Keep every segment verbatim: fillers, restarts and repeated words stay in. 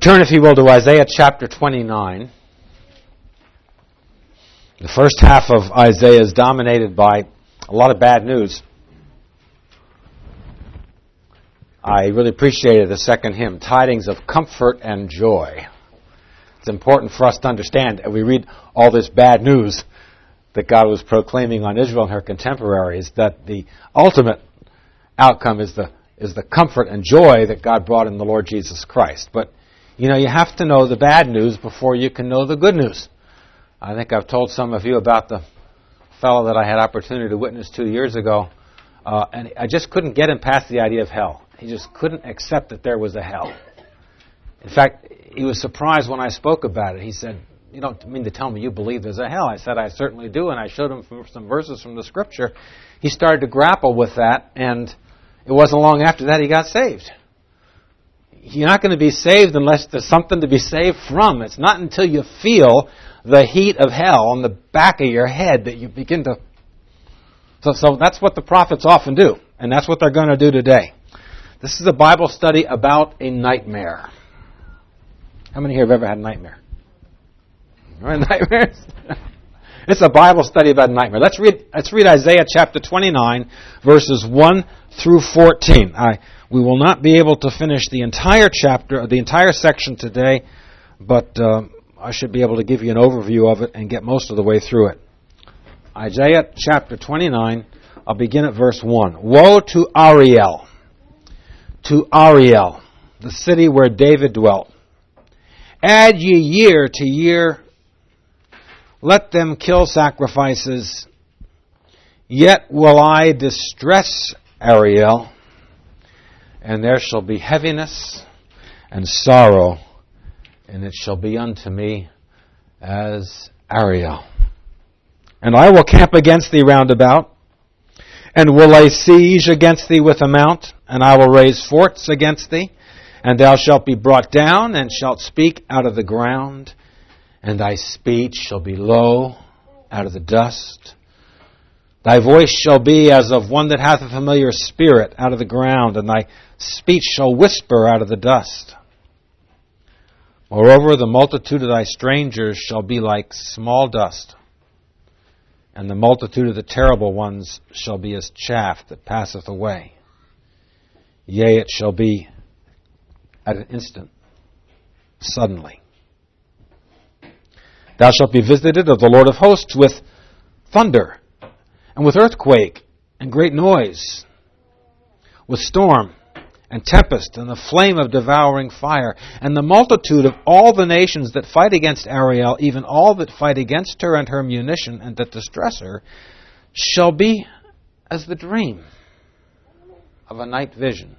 Turn, if you will, to Isaiah chapter twenty-nine. The first half of Isaiah is dominated by a lot of bad news. I really appreciated the second hymn, Tidings of Comfort and Joy. It's important for us to understand, as we read all this bad news that God was proclaiming on Israel and her contemporaries, that the ultimate outcome is the is the comfort and joy that God brought in the Lord Jesus Christ. But, you know, you have to know the bad news before you can know the good news. I think I've told some of you about the fellow that I had opportunity to witness two years ago, uh, and I just couldn't get him past the idea of hell. He just couldn't accept that there was a hell. In fact, he was surprised when I spoke about it. He said, "You don't mean to tell me you believe there's a hell?" I said, "I certainly do," and I showed him some verses from the Scripture. He started to grapple with that, and it wasn't long after that he got saved. You're not going to be saved unless there's something to be saved from. It's not until you feel the heat of hell on the back of your head that you begin to... So, so that's what the prophets often do, and that's what they're going to do today. This is a Bible study about a nightmare. How many here have ever had a nightmare? Nightmares? It's a Bible study about a nightmare. Let's read. Let's read Isaiah chapter twenty-nine, verses one through fourteen. I we will not be able to finish the entire chapter, the entire section today, but uh, I should be able to give you an overview of it and get most of the way through it. Isaiah chapter twenty-nine. I'll begin at verse one. Woe to Ariel, to Ariel, the city where David dwelt. Add ye year to year. Let them kill sacrifices. Yet will I distress Ariel, and there shall be heaviness and sorrow, and it shall be unto me as Ariel. And I will camp against thee round about, and will lay siege against thee with a mount, and I will raise forts against thee, and thou shalt be brought down, and shalt speak out of the ground, and thy speech shall be low out of the dust. Thy voice shall be as of one that hath a familiar spirit out of the ground, and thy speech shall whisper out of the dust. Moreover, the multitude of thy strangers shall be like small dust, and the multitude of the terrible ones shall be as chaff that passeth away. Yea, it shall be at an instant, suddenly. Thou shalt be visited of the Lord of hosts with thunder, and with earthquake, and great noise, with storm, and tempest, and the flame of devouring fire, and the multitude of all the nations that fight against Ariel, even all that fight against her and her munition, and that distress her, shall be as the dream of a night vision.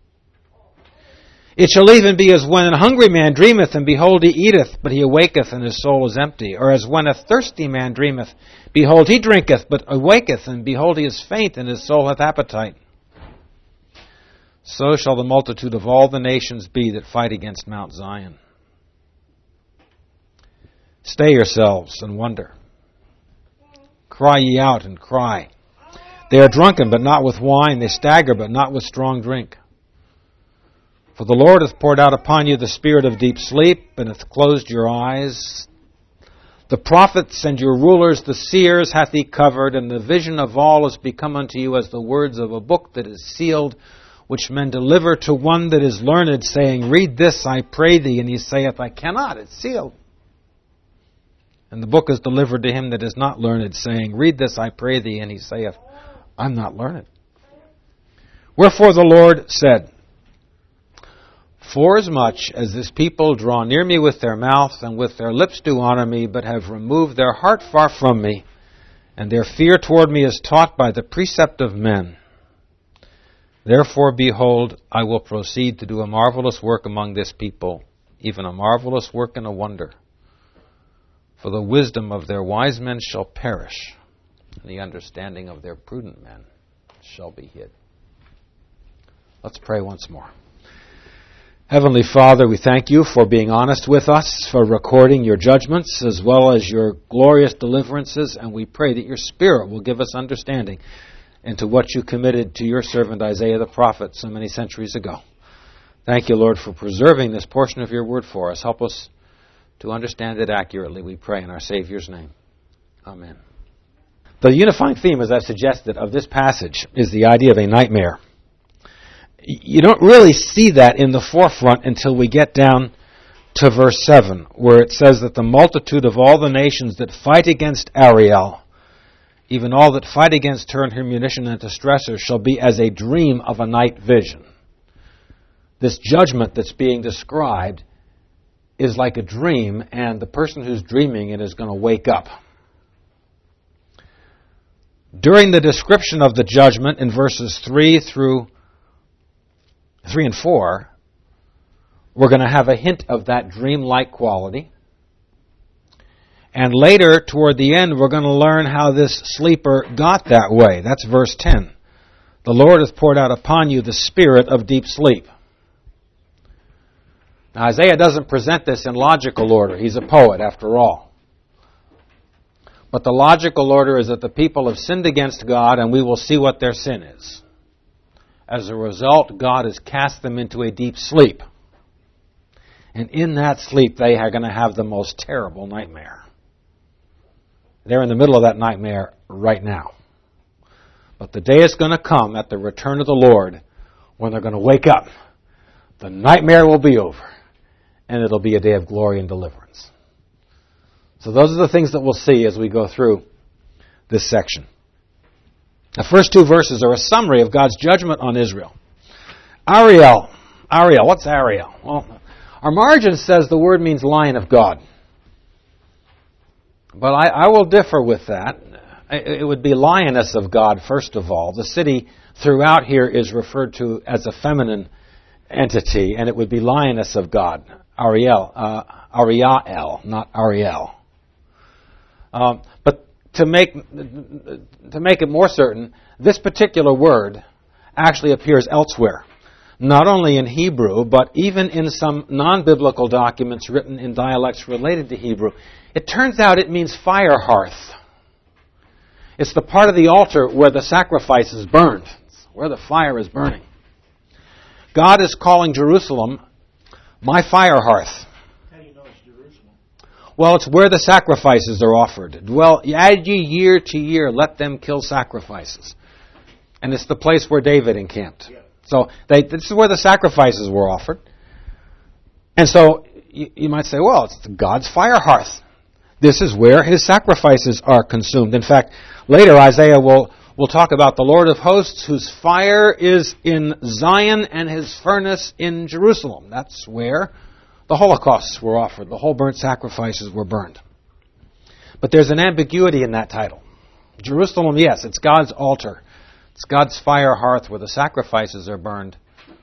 It shall even be as when an hungry man dreameth, and behold, he eateth, but he awaketh, and his soul is empty. Or as when a thirsty man dreameth, behold, he drinketh, but awaketh, and behold, he is faint, and his soul hath appetite. So shall the multitude of all the nations be that fight against Mount Zion. Stay yourselves and wonder. Cry ye out and cry. They are drunken, but not with wine. They stagger, but not with strong drink. For the Lord hath poured out upon you the spirit of deep sleep, and hath closed your eyes. The prophets and your rulers, the seers, hath he covered, and the vision of all is become unto you as the words of a book that is sealed, which men deliver to one that is learned, saying, Read this, I pray thee. And he saith, I cannot, it's sealed. And the book is delivered to him that is not learned, saying, Read this, I pray thee. And he saith, I'm not learned. Wherefore the Lord said, Forasmuch as this people draw near me with their mouth, and with their lips do honor me, but have removed their heart far from me, and their fear toward me is taught by the precept of men. Therefore, behold, I will proceed to do a marvelous work among this people, even a marvelous work and a wonder. For the wisdom of their wise men shall perish, and the understanding of their prudent men shall be hid. Let's pray once more. Heavenly Father, we thank you for being honest with us, for recording your judgments as well as your glorious deliverances, and we pray that your Spirit will give us understanding into what you committed to your servant Isaiah the prophet so many centuries ago. Thank you, Lord, for preserving this portion of your word for us. Help us to understand it accurately, we pray in our Savior's name. Amen. The unifying theme, as I've suggested, of this passage is the idea of a nightmare. You don't really see that in the forefront until we get down to verse seven, where it says that the multitude of all the nations that fight against Ariel, even all that fight against her and her munition and distressors, shall be as a dream of a night vision. This judgment that's being described is like a dream, and the person who's dreaming it is going to wake up. During the description of the judgment in verses three through three and four, we're going to have a hint of that dream-like quality. And later, toward the end, we're going to learn how this sleeper got that way. That's verse ten. The Lord hath poured out upon you the spirit of deep sleep. Now, Isaiah doesn't present this in logical order. He's a poet, after all. But the logical order is that the people have sinned against God, and we will see what their sin is. As a result, God has cast them into a deep sleep. And in that sleep, they are going to have the most terrible nightmare. They're in the middle of that nightmare right now. But the day is going to come at the return of the Lord when they're going to wake up. The nightmare will be over. And it'll be a day of glory and deliverance. So those are the things that we'll see as we go through this section. The first two verses are a summary of God's judgment on Israel. Ariel. Ariel. What's Ariel? Well, our margin says the word means lion of God. But I, I will differ with that. It would be lioness of God, first of all. The city throughout here is referred to as a feminine entity, and it would be lioness of God. Ariel, uh, Ariel, not Ariel. Um, but to make to make it more certain, this particular word actually appears elsewhere, not only in Hebrew, but even in some non-biblical documents written in dialects related to Hebrew. It turns out it means fire hearth. It's the part of the altar where the sacrifice is burned, where the fire is burning. God is calling Jerusalem my fire hearth. How do you know it's Jerusalem? Well, it's where the sacrifices are offered. Dwell, add ye year to year, let them kill sacrifices. And it's the place where David encamped. Yeah. So they, this is where the sacrifices were offered. And so you, you might say, well, it's God's fire hearth. This is where his sacrifices are consumed. In fact, later Isaiah will We'll talk about the Lord of hosts, whose fire is in Zion and his furnace in Jerusalem. That's where the holocausts were offered. The whole burnt sacrifices were burned. But there's an ambiguity in that title. Jerusalem, yes, it's God's altar. It's God's fire hearth where the sacrifices are burned.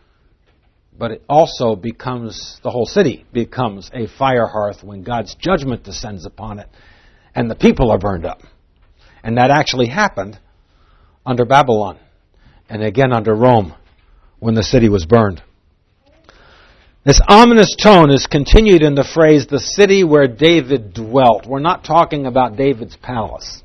But it also becomes, the whole city becomes a fire hearth when God's judgment descends upon it and the people are burned up. And that actually happened under Babylon, and again under Rome, when the city was burned. This ominous tone is continued in the phrase, the city where David dwelt. We're not talking about David's palace.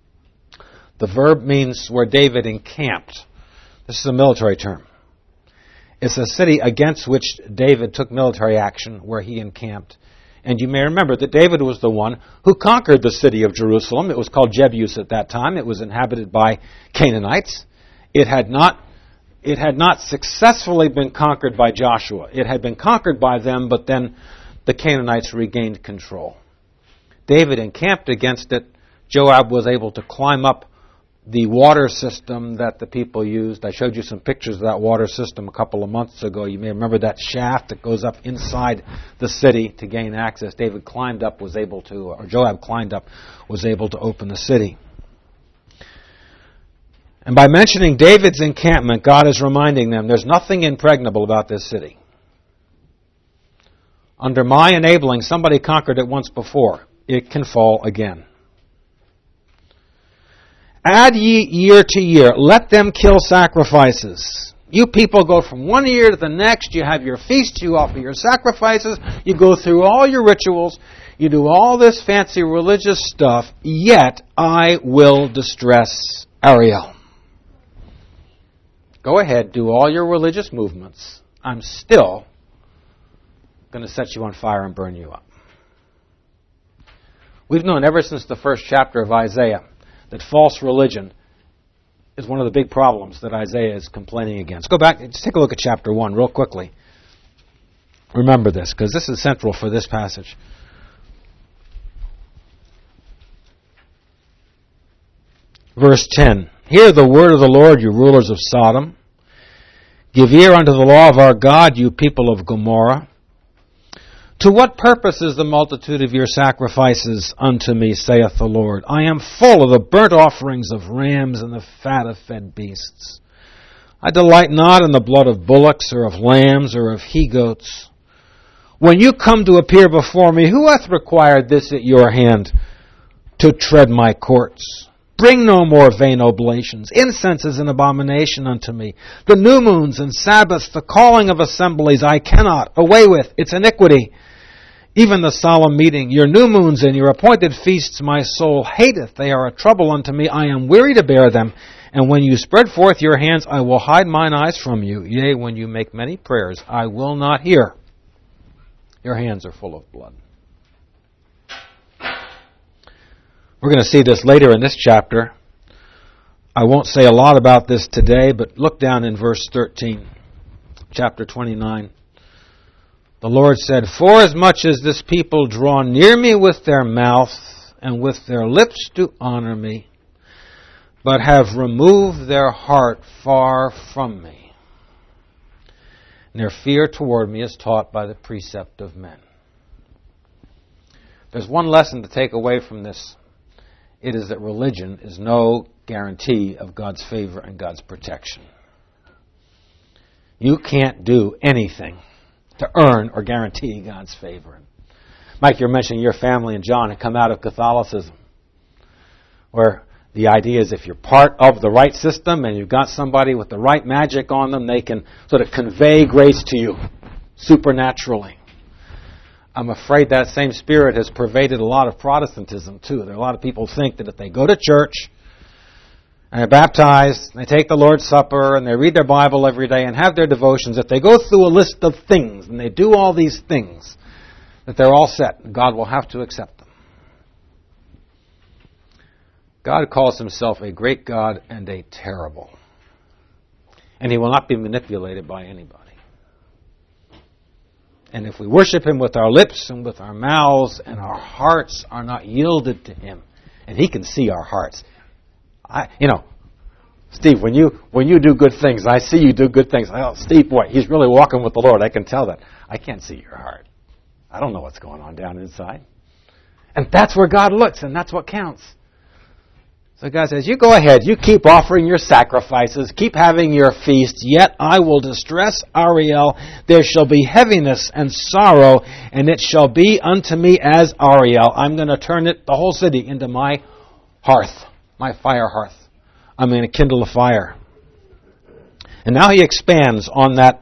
The verb means where David encamped. This is a military term. It's a city against which David took military action, where he encamped. And you may remember that David was the one who conquered the city of Jerusalem. It was called Jebus at that time. It was inhabited by Canaanites. It had not, it had not successfully been conquered by Joshua. It had been conquered by them, but then the Canaanites regained control. David encamped against it. Joab was able to climb up the water system that the people used. I showed you some pictures of that water system a couple of months ago. You may remember that shaft that goes up inside the city to gain access. David climbed up, was able to, or Joab climbed up, was able to open the city. And by mentioning David's encampment, God is reminding them there's nothing impregnable about this city. Under my enabling, somebody conquered it once before. It can fall again. Add ye year to year. Let them kill sacrifices. You people go from one year to the next. You have your feasts. You offer your sacrifices. You go through all your rituals. You do all this fancy religious stuff. Yet I will distress Ariel. Go ahead. Do all your religious movements. I'm still going to set you on fire and burn you up. We've known ever since the first chapter of Isaiah that false religion is one of the big problems that Isaiah is complaining against. Go back, just take a look at chapter one real quickly. Remember this, because this is central for this passage. Verse ten, hear the word of the Lord, you rulers of Sodom. Give ear unto the law of our God, you people of Gomorrah. To what purpose is the multitude of your sacrifices unto me, saith the Lord? I am full of the burnt offerings of rams and the fat of fed beasts. I delight not in the blood of bullocks or of lambs or of he-goats. When you come to appear before me, who hath required this at your hand to tread my courts? Bring no more vain oblations. Incense is an abomination unto me. The new moons and Sabbaths, the calling of assemblies, I cannot. Away with, it's iniquity. Even the solemn meeting, your new moons and your appointed feasts my soul hateth. They are a trouble unto me. I am weary to bear them. And when you spread forth your hands, I will hide mine eyes from you. Yea, when you make many prayers, I will not hear. Your hands are full of blood. We're going to see this later in this chapter. I won't say a lot about this today, but look down in verse thirteen, chapter twenty-nine. The Lord said, forasmuch as this people draw near me with their mouth, and with their lips do honor me, but have removed their heart far from me, and their fear toward me is taught by the precept of men. There's one lesson to take away from this. It is that religion is no guarantee of God's favor and God's protection. You can't do anything to earn or guarantee God's favor. Mike, you're mentioning your family and John had come out of Catholicism, where the idea is if you're part of the right system and you've got somebody with the right magic on them, they can sort of convey grace to you supernaturally. I'm afraid that same spirit has pervaded a lot of Protestantism, too. There are a lot of people who think that if they go to church and they're baptized, and they take the Lord's Supper, and they read their Bible every day and have their devotions, if they go through a list of things and they do all these things, that they're all set, and God will have to accept them. God calls himself a great God and a terrible. And he will not be manipulated by anybody. And if we worship him with our lips and with our mouths and our hearts are not yielded to him, and he can see our hearts. I, you know, Steve, when you when you do good things, I see you do good things. Oh, Steve, boy, he's really walking with the Lord. I can tell that. I can't see your heart. I don't know what's going on down inside. And that's where God looks, and that's what counts. So God says, you go ahead, you keep offering your sacrifices, keep having your feasts, yet I will distress Ariel. There shall be heaviness and sorrow, and it shall be unto me as Ariel. I'm going to turn it, the whole city, into my hearth, my fire hearth. I'm going to kindle a fire. And now he expands on that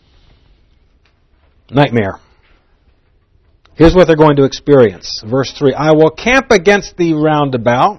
nightmare. Here's what they're going to experience. Verse three, I will camp against thee round about.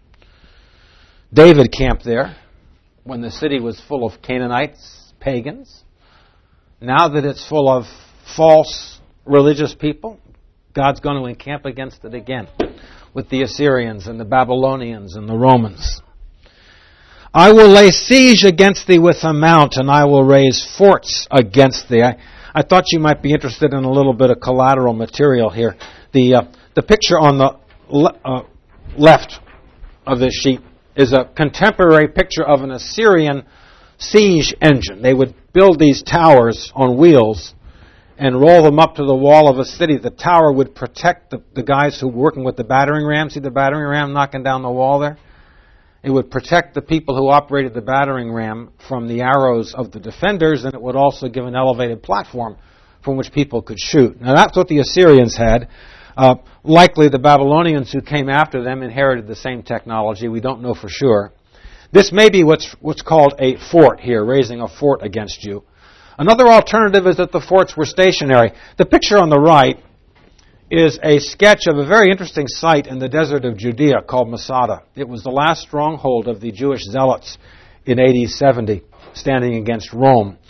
David camped there when the city was full of Canaanites, pagans. Now that it's full of false religious people, God's going to encamp against it again with the Assyrians and the Babylonians and the Romans. I will lay siege against thee with a mount, and I will raise forts against thee. I, I thought you might be interested in a little bit of collateral material here. The, uh, the picture on the le- uh, left of this sheet is a contemporary picture of an Assyrian siege engine. They would build these towers on wheels and roll them up to the wall of a city. The tower would protect the, the guys who were working with the battering ram. See the battering ram knocking down the wall there? It would protect the people who operated the battering ram from the arrows of the defenders, and it would also give an elevated platform from which people could shoot. Now that's what the Assyrians had. Uh, likely the Babylonians who came after them inherited the same technology. We don't know for sure. This may be what's, what's called a fort here, raising a fort against you. Another alternative is that the forts were stationary. The picture on the right is a sketch of a very interesting site in the desert of Judea called Masada. It was the last stronghold of the Jewish zealots in A D seventy, standing against Rome.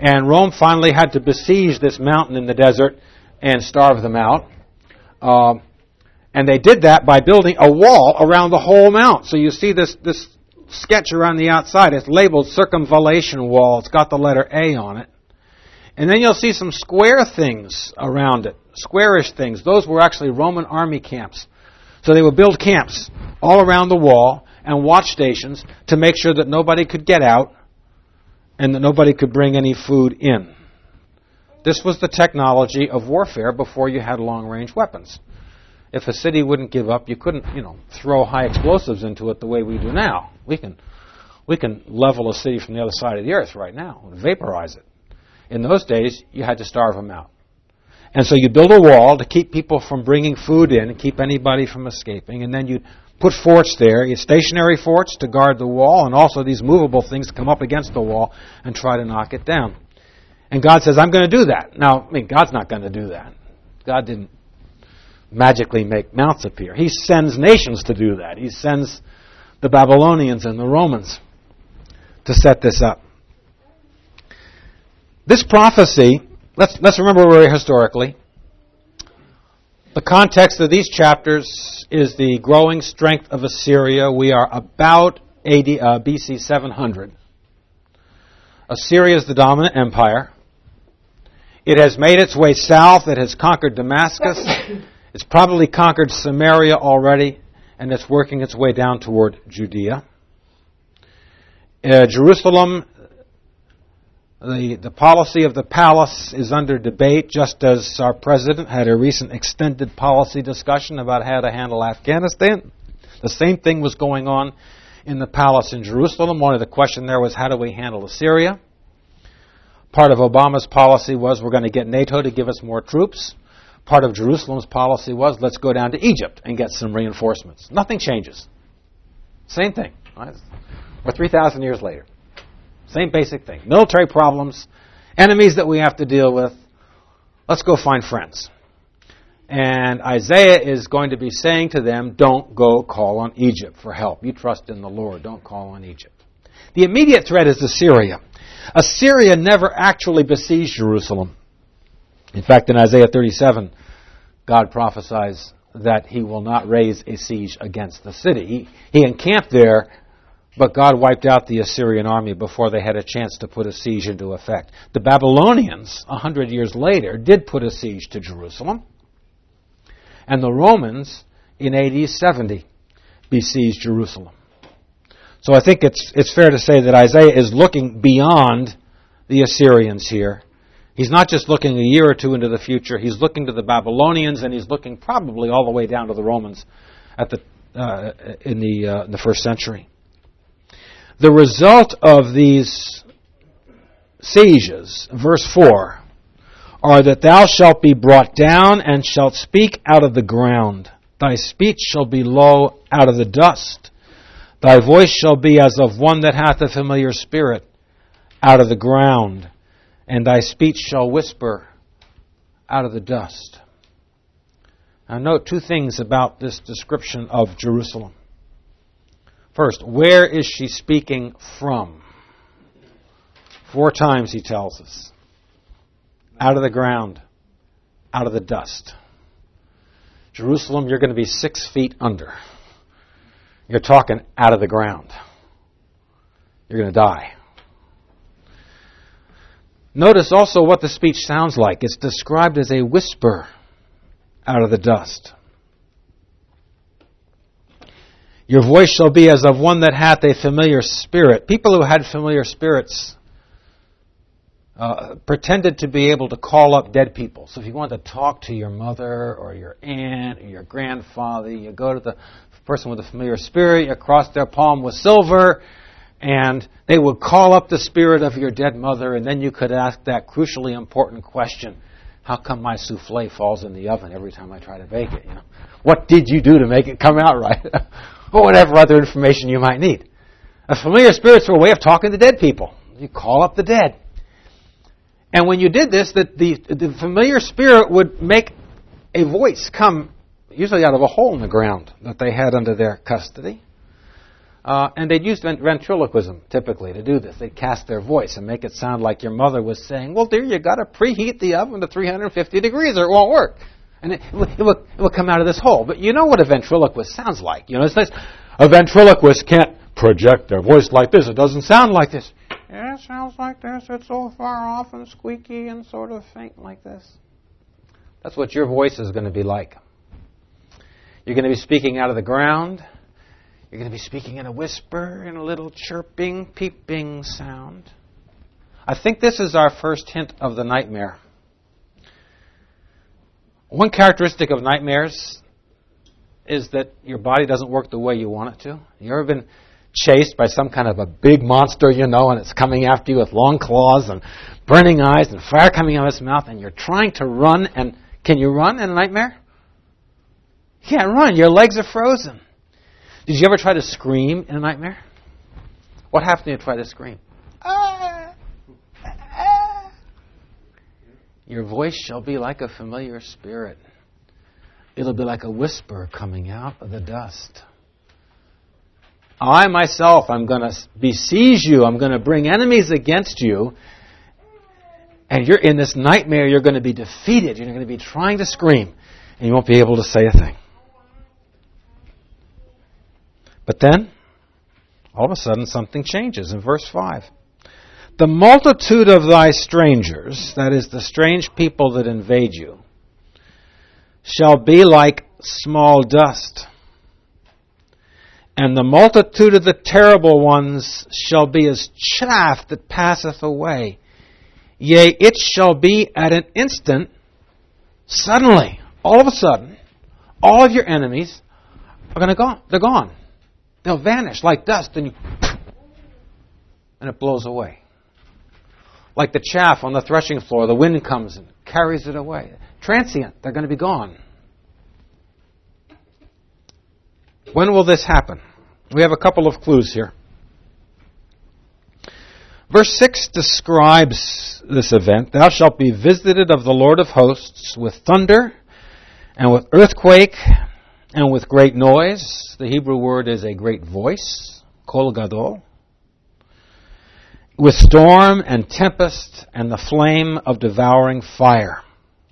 And Rome finally had to besiege this mountain in the desert and starve them out. Uh, and they did that by building a wall around the whole mount. So you see this, this sketch around the outside. It's labeled circumvallation wall. It's got the letter A on it. And then you'll see some square things around it, squarish things. Those were actually Roman army camps. So they would build camps all around the wall and watch stations to make sure that nobody could get out and that nobody could bring any food in. This was the technology of warfare before you had long-range weapons. If a city wouldn't give up, you couldn't, you know, throw high explosives into it the way we do now. We can, we can level a city from the other side of the earth right now and vaporize it. In those days, you had to starve them out. And so you build a wall to keep people from bringing food in and keep anybody from escaping. And then you put forts there, you stationary forts to guard the wall, and also these movable things to come up against the wall and try to knock it down. And God says, I'm going to do that. Now, I mean, God's not going to do that. God didn't magically make mounts appear. He sends nations to do that. He sends the Babylonians and the Romans to set this up. This prophecy, let's, let's remember where we are historically. The context of these chapters is the growing strength of Assyria. We are about A D, uh, B C seven hundred. Assyria is the dominant empire. It has made its way south. It has conquered Damascus. It's probably conquered Samaria already, and it's working its way down toward Judea. Uh, Jerusalem, the, the policy of the palace is under debate, just as our president had a recent extended policy discussion about how to handle Afghanistan. The same thing was going on in the palace in Jerusalem. One of the questions there was, how do we handle Assyria? Part of Obama's policy was, we're going to get NATO to give us more troops. Part of Jerusalem's policy was, let's go down to Egypt and get some reinforcements. Nothing changes. Same thing. Right? We're three thousand years later. Same basic thing. Military problems, enemies that we have to deal with. Let's go find friends. And Isaiah is going to be saying to them, don't go call on Egypt for help. You trust in the Lord. Don't call on Egypt. The immediate threat is Assyria. Assyria never actually besieged Jerusalem. In fact, in Isaiah thirty-seven, God prophesies that he will not raise a siege against the city. He, he encamped there, but God wiped out the Assyrian army before they had a chance to put a siege into effect. The Babylonians, a hundred years later, did put a siege to Jerusalem. And the Romans, in A D seventy, besieged Jerusalem. So I think it's it's fair to say that Isaiah is looking beyond the Assyrians here. He's not just looking a year or two into the future. He's looking to the Babylonians, and he's looking probably all the way down to the Romans at the uh, in the uh, in the first century. The result of these sieges, verse four, are that thou shalt be brought down and shalt speak out of the ground. Thy speech shall be low out of the dust. Thy voice shall be as of one that hath a familiar spirit out of the ground. And thy speech shall whisper out of the dust. Now note two things about this description of Jerusalem. First, where is she speaking from? Four times he tells us. Out of the ground, out of the dust. Jerusalem, you're going to be six feet under. You're talking out of the ground. You're going to die. Notice also what the speech sounds like. It's described as a whisper out of the dust. Your voice shall be as of one that hath a familiar spirit. People who had familiar spirits uh, pretended to be able to call up dead people. So if you want to talk to your mother or your aunt or your grandfather, you go to the person with a familiar spirit, you cross their palm with silver, and they would call up the spirit of your dead mother, and then you could ask that crucially important question, how come my souffle falls in the oven every time I try to bake it? You know, what did you do to make it come out right? Or whatever other information you might need. A familiar spirits were a way of talking to dead people. You call up the dead. And when you did this, the, the, the familiar spirit would make a voice come, usually out of a hole in the ground that they had under their custody. Uh, and they'd use ventriloquism, typically, to do this. They'd cast their voice and make it sound like your mother was saying, well, dear, you got to preheat the oven to three hundred fifty degrees or it won't work. And it, it, will, it, will, it will come out of this hole. But you know what a ventriloquist sounds like. You know, it's nice. A ventriloquist can't project their voice like this. It doesn't sound like this. Yeah, it sounds like this. It's so far off and squeaky and sort of faint like this. That's what your voice is going to be like. You're going to be speaking out of the ground. You're going to be speaking in a whisper, in a little chirping, peeping sound. I think this is our first hint of the nightmare. One characteristic of nightmares is that your body doesn't work the way you want it to. You ever been chased by some kind of a big monster, you know, and it's coming after you with long claws and burning eyes and fire coming out of its mouth, and you're trying to run, and can you run in a nightmare? You can't run. Your legs are frozen. Did you ever try to scream in a nightmare? What happens when you try to scream? Ah, ah. Your voice shall be like a familiar spirit. It'll be like a whisper coming out of the dust. I myself, I'm going to besiege you. I'm going to bring enemies against you. And you're in this nightmare. You're going to be defeated. You're going to be trying to scream. And you won't be able to say a thing. But then, all of a sudden, something changes in verse five. The multitude of thy strangers, that is, the strange people that invade you, shall be like small dust. And the multitude of the terrible ones shall be as chaff that passeth away. Yea, it shall be at an instant, suddenly, all of a sudden, all of your enemies are going to go. They're gone. They'll vanish like dust, and you, and it blows away. Like the chaff on the threshing floor, the wind comes and carries it away. Transient, they're going to be gone. When will this happen? We have a couple of clues here. Verse six describes this event. Thou shalt be visited of the Lord of hosts with thunder and with earthquake and with great noise. The Hebrew word is a great voice, kol gadol. With storm and tempest and the flame of devouring fire.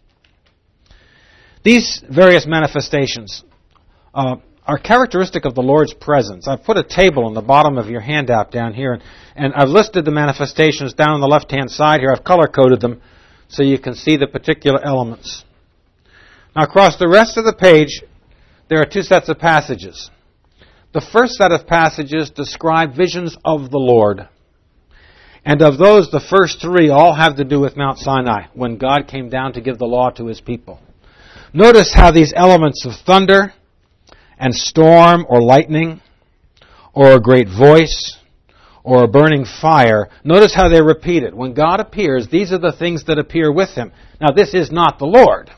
These various manifestations uh, are characteristic of the Lord's presence. I've put a table on the bottom of your handout down here, and, and I've listed the manifestations down on the left-hand side here. I've color-coded them so you can see the particular elements. Now, across the rest of the page, there are two sets of passages. The first set of passages describe visions of the Lord. And of those, the first three all have to do with Mount Sinai, when God came down to give the law to His people. Notice how these elements of thunder and storm or lightning or a great voice or a burning fire, notice how they're repeated. When God appears, these are the things that appear with Him. Now, this is not the Lord.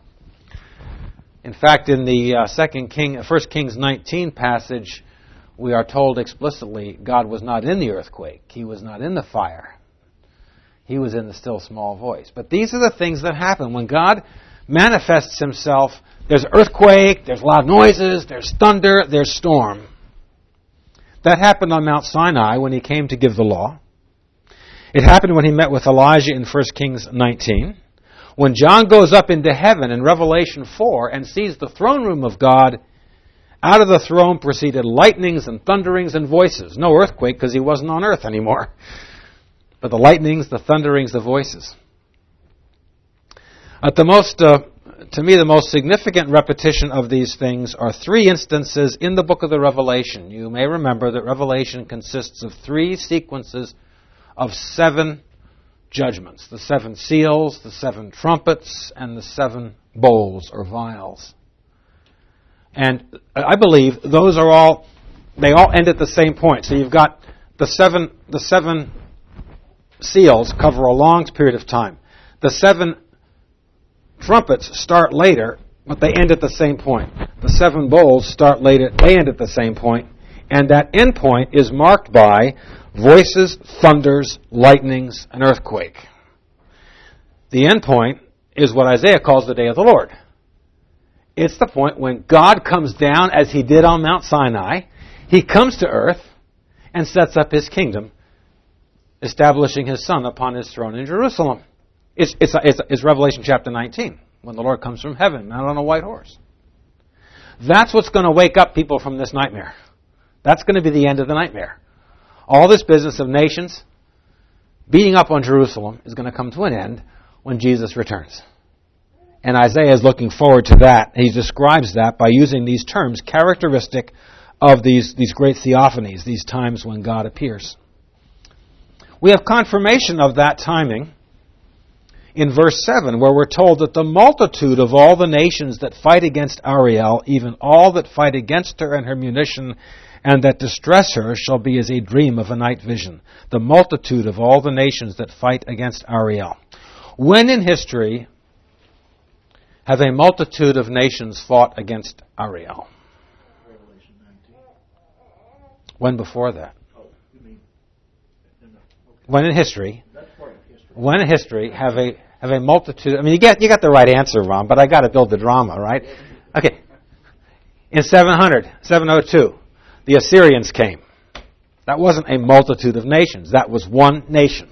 In fact, in the uh, second King, First Kings nineteen passage, we are told explicitly God was not in the earthquake. He was not in the fire. He was in the still small voice. But these are the things that happen. When God manifests Himself, there's earthquake, there's loud noises, there's thunder, there's storm. That happened on Mount Sinai when He came to give the law. It happened when He met with Elijah in First Kings nineteen. When John goes up into heaven in Revelation four and sees the throne room of God, out of the throne proceeded lightnings and thunderings and voices. No earthquake because He wasn't on earth anymore. But the lightnings, the thunderings, the voices. At the most, uh, to me, the most significant repetition of these things are three instances in the book of the Revelation. You may remember that Revelation consists of three sequences of seven judgments. The seven seals, the seven trumpets, and the seven bowls or vials. And I believe those are all, they all end at the same point. So you've got the seven, the seven seals cover a long period of time. The seven trumpets start later, but they end at the same point. The seven bowls start later, they end at the same point. And that end point is marked by voices, thunders, lightnings, and earthquake. The end point is what Isaiah calls the day of the Lord. It's the point when God comes down as He did on Mount Sinai. He comes to earth and sets up his kingdom, establishing his Son upon his throne in Jerusalem. It's, it's, it's, it's Revelation chapter nineteen, when the Lord comes from heaven, not on a white horse. That's what's going to wake up people from this nightmare. That's going to be the end of the nightmare. All this business of nations beating up on Jerusalem is going to come to an end when Jesus returns. And Isaiah is looking forward to that. He describes that by using these terms characteristic of these, these great theophanies, these times when God appears. We have confirmation of that timing in verse seven, where we're told that the multitude of all the nations that fight against Ariel, even all that fight against her and her munition, and that distress her, shall be as a dream of a night vision. The multitude of all the nations that fight against Ariel. When in history have a multitude of nations fought against Ariel? Revelation nineteen. When before that? Oh, you mean... In the, okay. When in history... That's part of history. When in history have a have a multitude... I mean, you get you got the right answer, Ron, but I got to build the drama, right? Okay. In seven hundred, seven oh two, the Assyrians came. That wasn't a multitude of nations. That was one nation.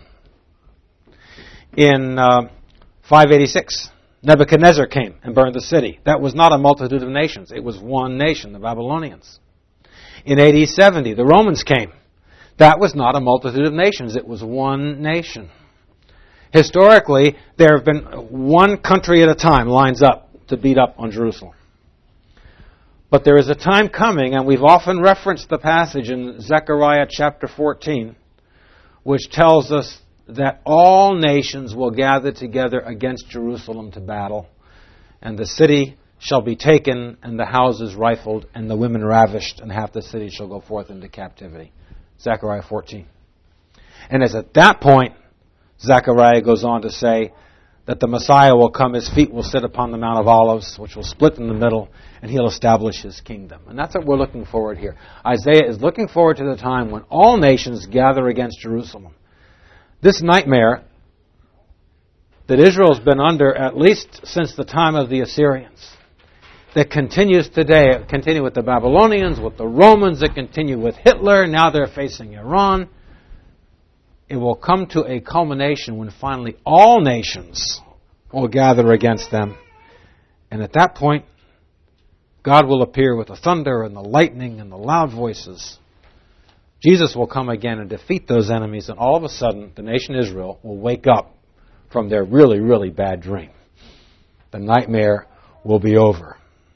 In uh, five eighty-six, Nebuchadnezzar came and burned the city. That was not a multitude of nations. It was one nation, the Babylonians. In A D seventy, the Romans came. That was not a multitude of nations. It was one nation. Historically, there have been one country at a time lines up to beat up on Jerusalem. But there is a time coming, and we've often referenced the passage in Zechariah chapter fourteen, which tells us that all nations will gather together against Jerusalem to battle, and the city shall be taken, and the houses rifled, and the women ravished, and half the city shall go forth into captivity. Zechariah fourteen. And it's at that point, Zechariah goes on to say that the Messiah will come, his feet will sit upon the Mount of Olives, which will split in the middle, and he'll establish his kingdom. And that's what we're looking forward here. Isaiah is looking forward to the time when all nations gather against Jerusalem. This nightmare that Israel's been under at least since the time of the Assyrians, that continues today, it continued with the Babylonians, with the Romans, it continued with Hitler, now they're facing Iran. It will come to a culmination when finally all nations will gather against them. And at that point, God will appear with the thunder and the lightning and the loud voices. Jesus will come again and defeat those enemies, and all of a sudden, the nation Israel will wake up from their really, really bad dream. The nightmare will be over.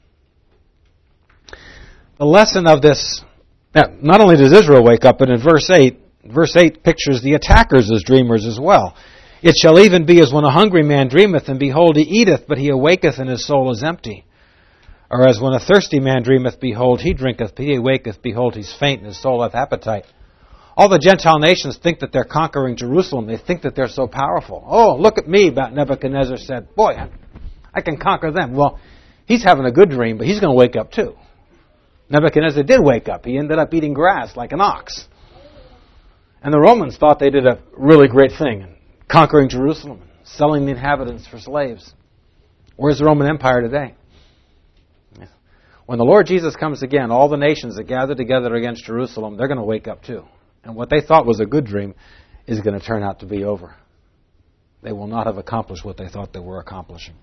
The lesson of this, not only does Israel wake up, but in verse eight, verse eight pictures the attackers as dreamers as well. It shall even be as when a hungry man dreameth, and behold, he eateth, but he awaketh, and his soul is empty. Or as when a thirsty man dreameth, behold, he drinketh, but he awaketh, behold, he's faint, and his soul hath appetite. All the Gentile nations think that they're conquering Jerusalem. They think that they're so powerful. Oh, look at me, Nebuchadnezzar said. Boy, I can conquer them. Well, he's having a good dream, but he's going to wake up too. Nebuchadnezzar did wake up. He ended up eating grass like an ox. And the Romans thought they did a really great thing, conquering Jerusalem, selling the inhabitants for slaves. Where's the Roman Empire today? When the Lord Jesus comes again, all the nations that gather together against Jerusalem, they're going to wake up too. And what they thought was a good dream is going to turn out to be over. They will not have accomplished what they thought they were accomplishing.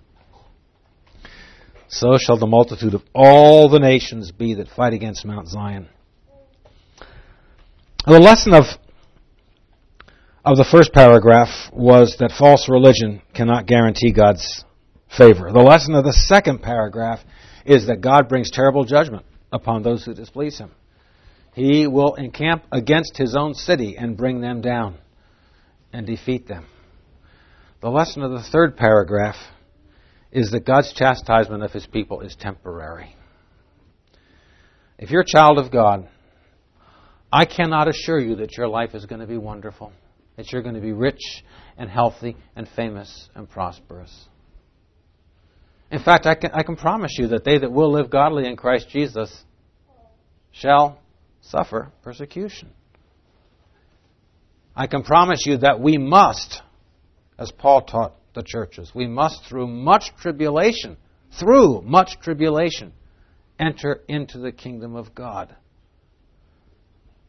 So shall the multitude of all the nations be that fight against Mount Zion. The lesson of, of the first paragraph was that false religion cannot guarantee God's favor. The lesson of the second paragraph is that God brings terrible judgment upon those who displease Him. He will encamp against His own city and bring them down and defeat them. The lesson of the third paragraph is that God's chastisement of His people is temporary. If you're a child of God, I cannot assure you that your life is going to be wonderful, that you're going to be rich and healthy and famous and prosperous. In fact, I can, I can promise you that they that will live godly in Christ Jesus shall suffer persecution. I can promise you that we must, as Paul taught the churches, we must through much tribulation, through much tribulation, enter into the kingdom of God.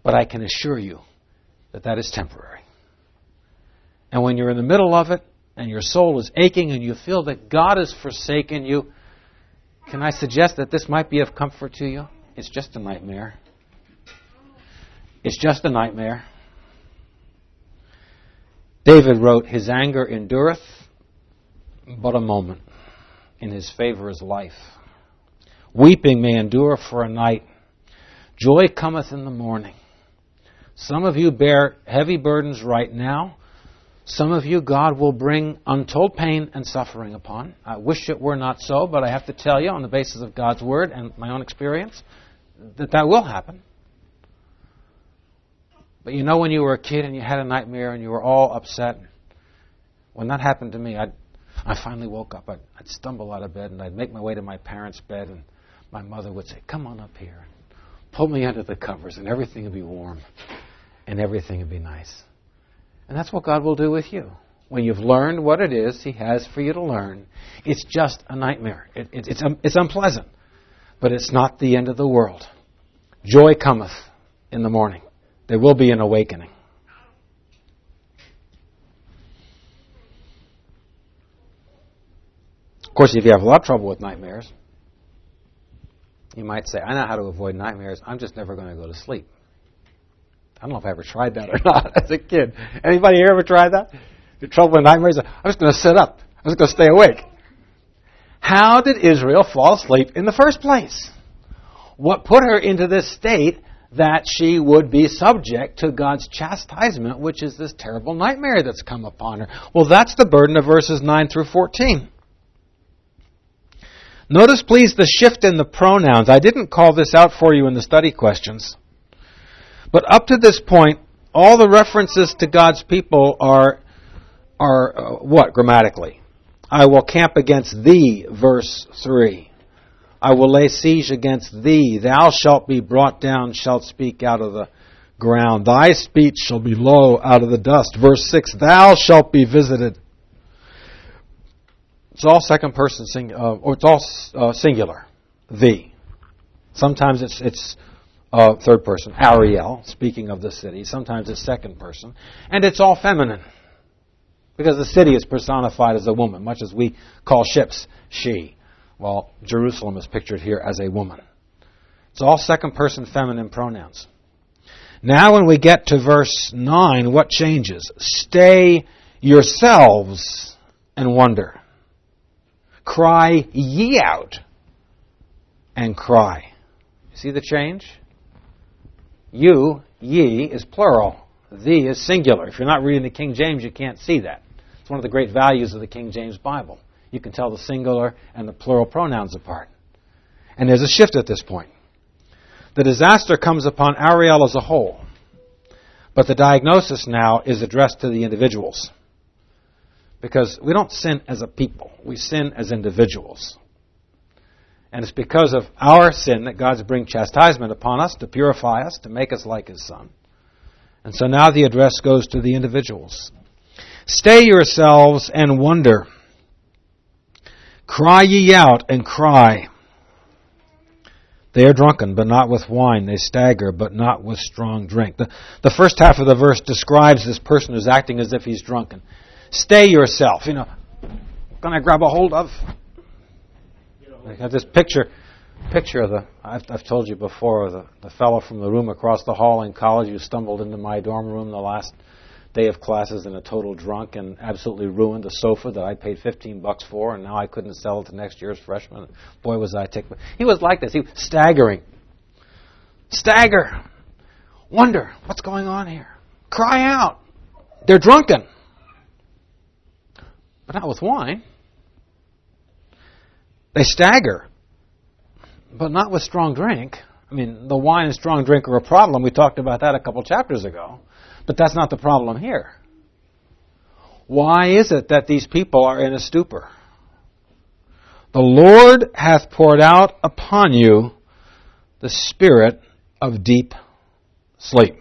But I can assure you that that is temporary. And when you're in the middle of it, and your soul is aching, and you feel that God has forsaken you, can I suggest that this might be of comfort to you? It's just a nightmare. It's just a nightmare. David wrote, "His anger endureth but a moment. In his favor is life. Weeping may endure for a night. Joy cometh in the morning." Some of you bear heavy burdens right now. Some of you God will bring untold pain and suffering upon. I wish it were not so, but I have to tell you on the basis of God's Word and my own experience that that will happen. But you know when you were a kid and you had a nightmare and you were all upset? When that happened to me, I'd, I finally woke up. I'd, I'd stumble out of bed and I'd make my way to my parents' bed, and my mother would say, "Come on up here." Pull me under the covers and everything would be warm and everything would be nice. And that's what God will do with you. When you've learned what it is He has for you to learn, it's just a nightmare. It, it, it's, um, it's unpleasant, but it's not the end of the world. Joy cometh in the morning. There will be an awakening. Of course, if you have a lot of trouble with nightmares, you might say, "I know how to avoid nightmares. I'm just never going to go to sleep." I don't know if I ever tried that or not as a kid. Anybody here ever tried that? You're trouble with nightmares? I'm just going to sit up. I'm just going to stay awake. How did Israel fall asleep in the first place? What put her into this state that she would be subject to God's chastisement, which is this terrible nightmare that's come upon her? Well, that's the burden of verses nine through fourteen. Notice, please, the shift in the pronouns. I didn't call this out for you in the study questions. But up to this point, all the references to God's people are, are uh, what grammatically? "I will camp against thee," verse three. "I will lay siege against thee. Thou shalt be brought down, shalt speak out of the ground. Thy speech shall be low out of the dust." Verse six, "Thou shalt be visited." It's all second person, sing, uh, or it's all uh, singular. Thee. Sometimes it's it's uh, third person. Ariel, speaking of the city. Sometimes it's second person, and it's all feminine because the city is personified as a woman, much as we call ships she. Well, Jerusalem is pictured here as a woman. It's all second person feminine pronouns. Now, when we get to verse nine, what changes? "Stay yourselves and wonder. Cry ye out and cry." You see the change? You, ye, is plural. Thee is singular. If you're not reading the King James, you can't see that. It's one of the great values of the King James Bible. You can tell the singular and the plural pronouns apart. And there's a shift at this point. The disaster comes upon Ariel as a whole, but the diagnosis now is addressed to the individuals. Because we don't sin as a people. We sin as individuals. And it's because of our sin that God's bringing chastisement upon us to purify us, to make us like His Son. And so now the address goes to the individuals. "Stay yourselves and wonder. Cry ye out and cry. They are drunken, but not with wine. They stagger, but not with strong drink." The, the first half of the verse describes this person who's acting as if he's drunken. Stay yourself. You know, can I grab a hold of? I have this picture, picture of the, I've, I've told you before, the, the fellow from the room across the hall in college who stumbled into my dorm room the last day of classes in a total drunk and absolutely ruined the sofa that I paid fifteen bucks for, and now I couldn't sell it to next year's freshman. Boy, was I ticked. He was like this. He was staggering. Stagger. Wonder, what's going on here? Cry out. They're drunken. But not with wine. They stagger, but not with strong drink. I mean, the wine and strong drink are a problem. We talked about that a couple chapters ago. But that's not the problem here. Why is it that these people are in a stupor? "The Lord hath poured out upon you the spirit of deep sleep."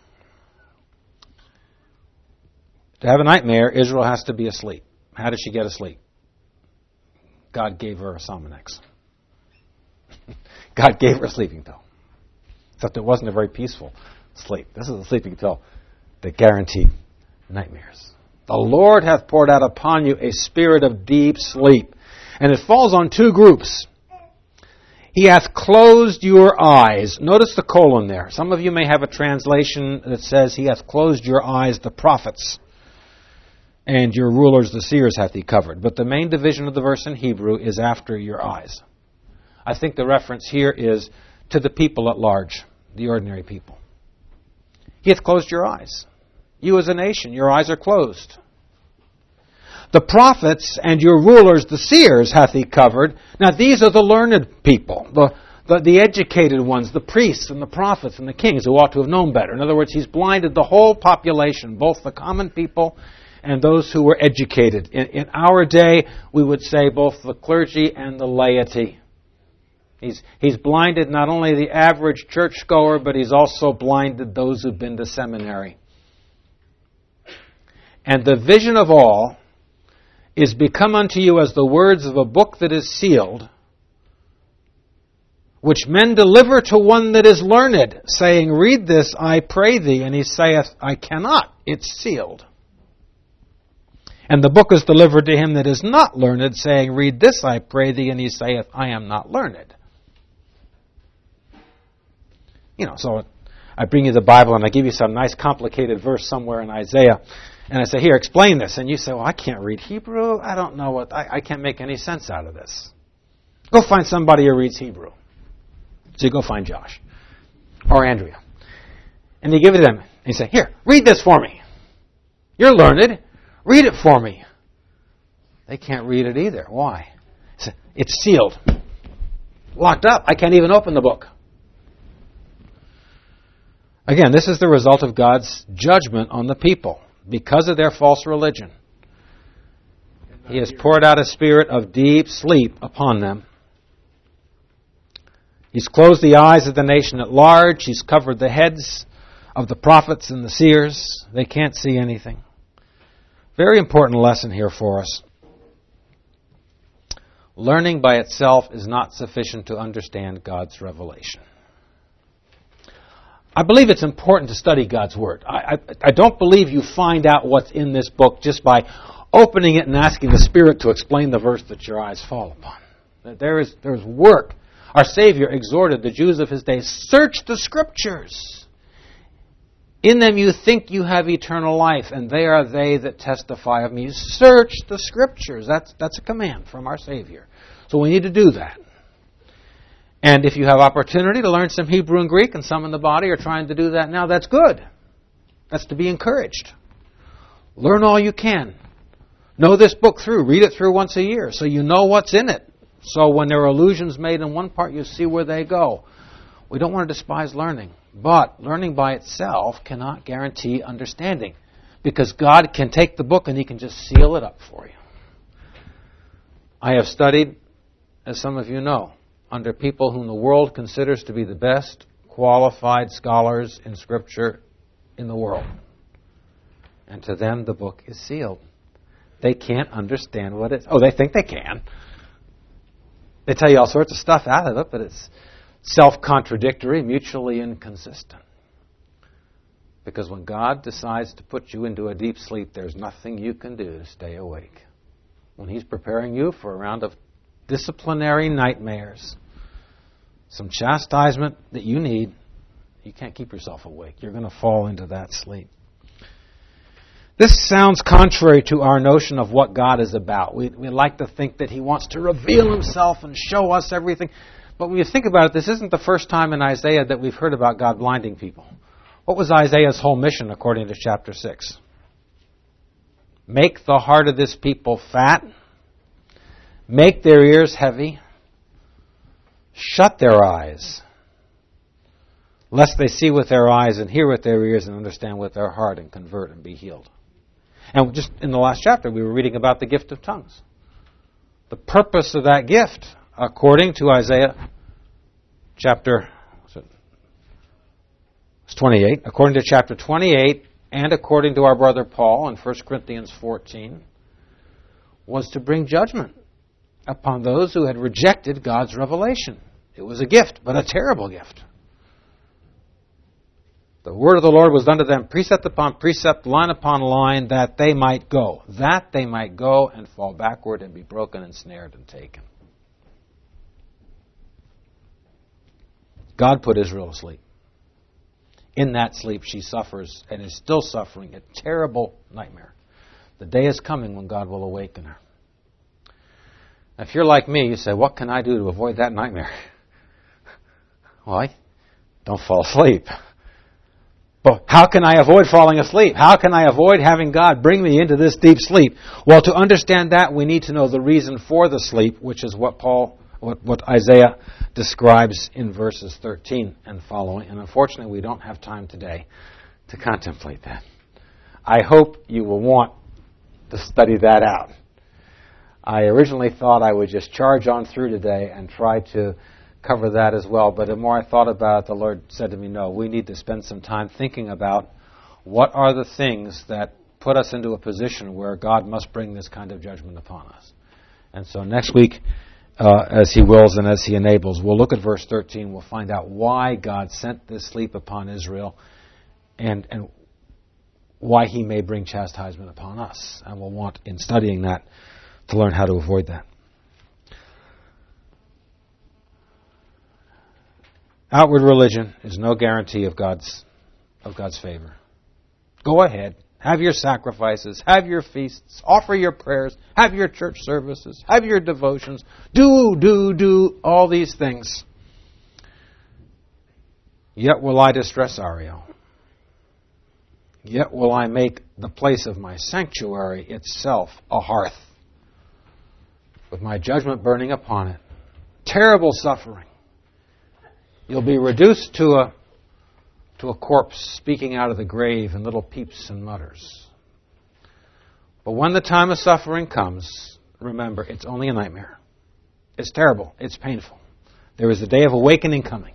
To have a nightmare, Israel has to be asleep. How did she get asleep? God gave her a Sominex. God gave her a sleeping pill. Except it wasn't a very peaceful sleep. This is a sleeping pill that guarantees nightmares. The Lord hath poured out upon you a spirit of deep sleep. And it falls on two groups. He hath closed your eyes. Notice the colon there. Some of you may have a translation that says, He hath closed your eyes, the prophets, and your rulers, the seers, hath He covered. But the main division of the verse in Hebrew is after your eyes. I think the reference here is to the people at large, the ordinary people. He hath closed your eyes. You as a nation, your eyes are closed. The prophets and your rulers, the seers, hath He covered. Now these are the learned people, the, the, the educated ones, the priests and the prophets and the kings who ought to have known better. In other words, He's blinded the whole population, both the common people and those who were educated. In, in our day, we would say both the clergy and the laity. He's, he's blinded not only the average churchgoer, but He's also blinded those who've been to seminary. And the vision of all is become unto you as the words of a book that is sealed, which men deliver to one that is learned, saying, Read this, I pray thee. And he saith, I cannot, it's sealed. And the book is delivered to him that is not learned, saying, Read this, I pray thee. And he saith, I am not learned. You know, so I bring you the Bible and I give you some nice complicated verse somewhere in Isaiah. And I say, here, explain this. And you say, well, I can't read Hebrew. I don't know what, I, I can't make any sense out of this. Go find somebody who reads Hebrew. So you go find Josh or Andrea. And you give it to them. And you say, here, read this for me. You're learned. Read it for me. They can't read it either. Why? It's sealed. Locked up. I can't even open the book. Again, this is the result of God's judgment on the people. Because of their false religion, He has poured out a spirit of deep sleep upon them. He's closed the eyes of the nation at large. He's covered the heads of the prophets and the seers. They can't see anything. Very important lesson here for us. Learning by itself is not sufficient to understand God's revelation. I believe it's important to study God's Word. I, I, I don't believe you find out what's in this book just by opening it and asking the Spirit to explain the verse that your eyes fall upon. There is there is work. Our Savior exhorted the Jews of His day, search the Scriptures. In them you think you have eternal life, and they are they that testify of me. Search the Scriptures. That's, that's a command from our Savior. So we need to do that. And if you have opportunity to learn some Hebrew and Greek, and some in the body are trying to do that now, that's good. That's to be encouraged. Learn all you can. Know this book through. Read it through once a year so you know what's in it. So when there are allusions made in one part, you see where they go. We don't want to despise learning. But learning by itself cannot guarantee understanding. Because God can take the book and He can just seal it up for you. I have studied, as some of you know, under people whom the world considers to be the best qualified scholars in Scripture in the world. And to them, the book is sealed. They can't understand what it's... Oh, they think they can. They tell you all sorts of stuff out of it, but it's self-contradictory, mutually inconsistent. Because when God decides to put you into a deep sleep, there's nothing you can do to stay awake. When He's preparing you for a round of disciplinary nightmares, some chastisement that you need, you can't keep yourself awake. You're going to fall into that sleep. This sounds contrary to our notion of what God is about. We, we like to think that He wants to reveal Himself and show us everything. But when you think about it, this isn't the first time in Isaiah that we've heard about God blinding people. What was Isaiah's whole mission according to chapter six? Make the heart of this people fat. Make their ears heavy. Shut their eyes, lest they see with their eyes and hear with their ears and understand with their heart and convert and be healed. And just in the last chapter, we were reading about the gift of tongues. The purpose of that gift, according to Isaiah chapter twenty-eight, according to chapter twenty-eight, and according to our brother Paul in First Corinthians fourteen, was to bring judgment upon those who had rejected God's revelation. It was a gift, but a terrible gift. The word of the Lord was unto them precept upon precept, line upon line, that they might go. That they might go and fall backward and be broken and snared and taken. God put Israel asleep. In that sleep she suffers and is still suffering a terrible nightmare. The day is coming when God will awaken her. If you're like me, you say, what can I do to avoid that nightmare? Well, don't fall asleep. But how can I avoid falling asleep? How can I avoid having God bring me into this deep sleep? Well, to understand that, we need to know the reason for the sleep, which is what Paul, what, what Isaiah describes in verses thirteen and following. And unfortunately, we don't have time today to contemplate that. I hope you will want to study that out. I originally thought I would just charge on through today and try to cover that as well. But the more I thought about it, the Lord said to me, no, we need to spend some time thinking about what are the things that put us into a position where God must bring this kind of judgment upon us. And so next week, uh, as He wills and as He enables, we'll look at verse thirteen. We'll find out why God sent this sleep upon Israel and, and why He may bring chastisement upon us. And we'll want, in studying that, to learn how to avoid that. Outward religion is no guarantee of God's of God's favor. Go ahead. Have your sacrifices. Have your feasts. Offer your prayers. Have your church services. Have your devotions. Do, do, do all these things. Yet will I distress Ariel. Yet will I make the place of my sanctuary itself a hearth, with my judgment burning upon it. Terrible suffering. You'll be reduced to a to a corpse speaking out of the grave in little peeps and mutters. But when the time of suffering comes, remember, it's only a nightmare. It's terrible. It's painful. There is a day of awakening coming.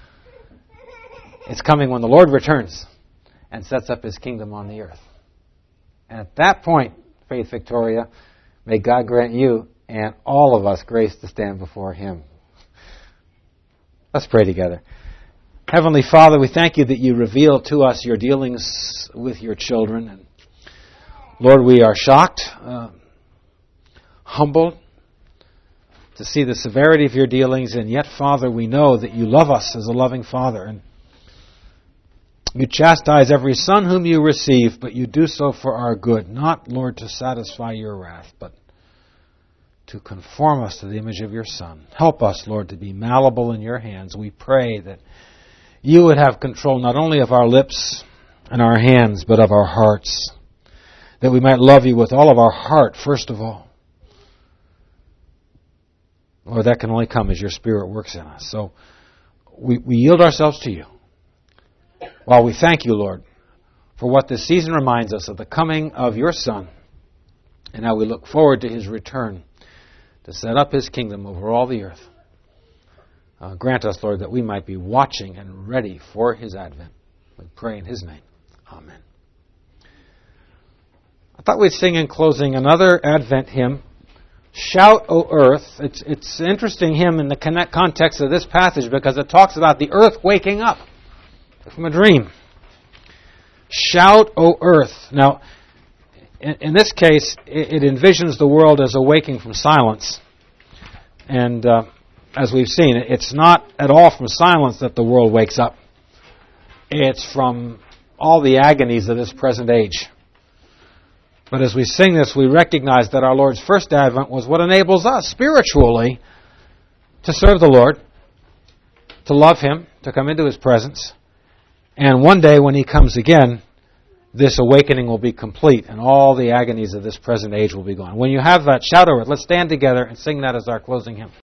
It's coming when the Lord returns and sets up His kingdom on the earth. And at that point, Faith Victoria, may God grant you and all of us grace to stand before Him. Let's pray together. Heavenly Father, we thank You that You reveal to us Your dealings with Your children. And Lord, we are shocked, uh, humbled to see the severity of Your dealings, and yet, Father, we know that You love us as a loving Father. And You chastise every son whom You receive, but You do so for our good, not, Lord, to satisfy Your wrath, but to conform us to the image of Your Son. Help us, Lord, to be malleable in Your hands. We pray that You would have control not only of our lips and our hands, but of our hearts. That we might love You with all of our heart, first of all. Lord, that can only come as Your Spirit works in us. So we, we yield ourselves to You. While we thank You, Lord, for what this season reminds us of the coming of Your Son, and how we look forward to His return to set up His kingdom over all the earth. Uh, grant us, Lord, that we might be watching and ready for His advent. We pray in His name. Amen. I thought we'd sing in closing another Advent hymn, Shout, O Earth. It's, it's an interesting hymn in the connect context of this passage because it talks about the earth waking up from a dream. Shout, O Earth. Now, in, in this case, it, it envisions the world as awaking from silence. And uh, as we've seen, it's not at all from silence that the world wakes up. It's from all the agonies of this present age. But as we sing this, we recognize that our Lord's first advent was what enables us spiritually to serve the Lord, to love Him, to come into His presence. And one day when He comes again, this awakening will be complete and all the agonies of this present age will be gone. When you have that, shout over it. Let's stand together and sing that as our closing hymn.